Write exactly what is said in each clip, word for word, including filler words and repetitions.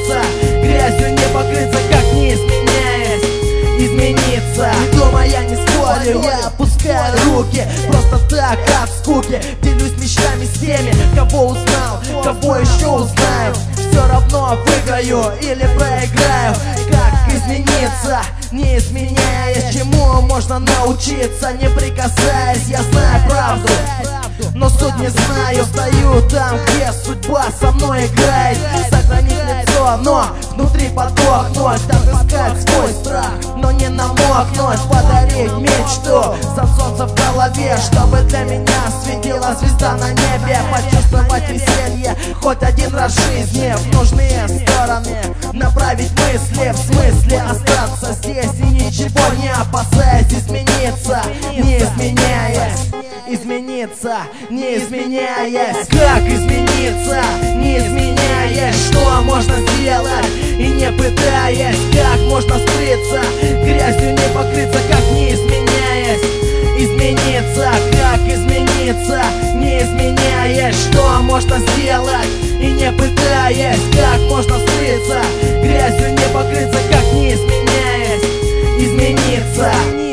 измениться, грязью не покрыться, как не изменяясь, измениться. Не думая, я не спорю, я опускаю руки, просто так, от скуки. Делюсь мечтами с теми, кого узнал, кого еще узнаю. Все равно выиграю или проиграю. Как измениться, не изменяясь, чему можно научиться, не прикасаясь. Я знаю правду, но суть не знаю. Стою там, где судьба со мной играет. Сохранить лицо, но внутри подохнуть. Там искать свой страх, но не намокнуть. Подарить мечту за солнце в голове, чтобы для меня светила звезда на небе. Почувствовать веселье хоть один раз в жизни, в нужные стороны направить мысли, в смысле остаться здесь и ничего не опасаясь. Измениться, не изменяясь, измениться, не изменяясь. Как измениться, не изменяясь? Что можно сделать и не пытаясь? Как можно скрыться, грязью не покрыться, как не изменяясь? Измениться, как измениться, не изменяясь? Что можно сделать и не пытаясь? Как можно скрыться, грязью не покрыться, как не изменяясь? Измениться.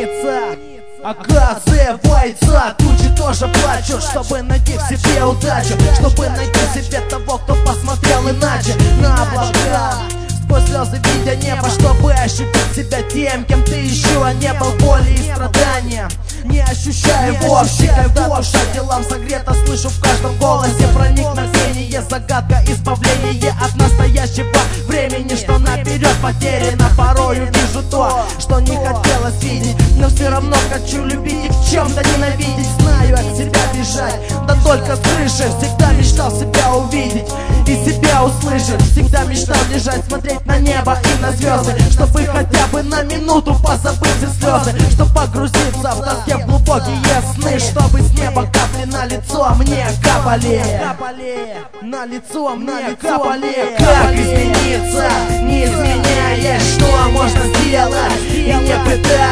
Оказывается, тучи тоже плачут, чтобы найти в себе удачу, чтобы найти в себе того, кто посмотрел иначе на облака. Сквозь слезы видя небо, чтобы ощутить себя тем, кем ты еще не был. Боли и страдания не ощущаю вовсе, когда душа делам согрета. Слышу в каждом голосе проникновение, загадка избавления от настоящего времени, что наперед потеряно. Порою вижу то, что не хотелось видеть, но все равно хочу любить и в чем-то ненавидеть. Знаю, от себя бежать, да только с крыши. Всегда мечтал себя увидеть и себя услышать. Всегда мечтал лежать, смотреть на небо и на звезды, чтобы хотя бы на минуту позабыть все слезы, чтобы погрузиться в тоске в глубокие сны, чтобы с неба капли на лицо мне капали, на лицо мне капали. Как измениться, не изменяясь? Что можно сделать и не пытаясь?